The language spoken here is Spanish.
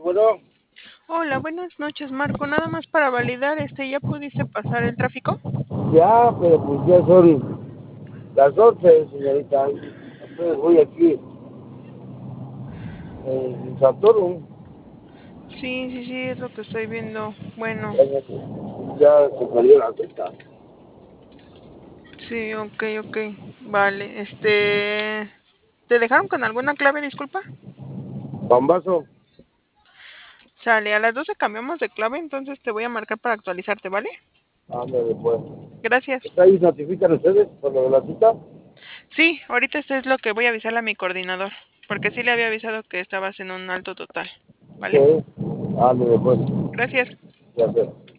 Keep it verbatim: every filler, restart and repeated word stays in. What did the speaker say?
bueno. Hola, buenas noches, Marco. Nada más para validar, este, ¿ya pudiste pasar el tráfico? Ya, pero pues ya son las once, señorita. Entonces voy aquí en Saturno. Sí, sí, sí, es lo que estoy viendo. Bueno, Ya se salió la cita. sí, ok, ok. Vale, este... ¿Te dejaron con alguna clave, disculpa? Pambazo, Sale, a las doce cambiamos de clave, entonces te voy a marcar para actualizarte, ¿vale? ándale pues. Gracias. ¿Está ahí notifican ustedes por lo de la cita? Sí, ahorita esto es lo que voy a avisarle a mi coordinador, porque sí le había avisado que estabas en un alto total, ¿vale? Sí. Ándale pues. Gracias. Ya sé.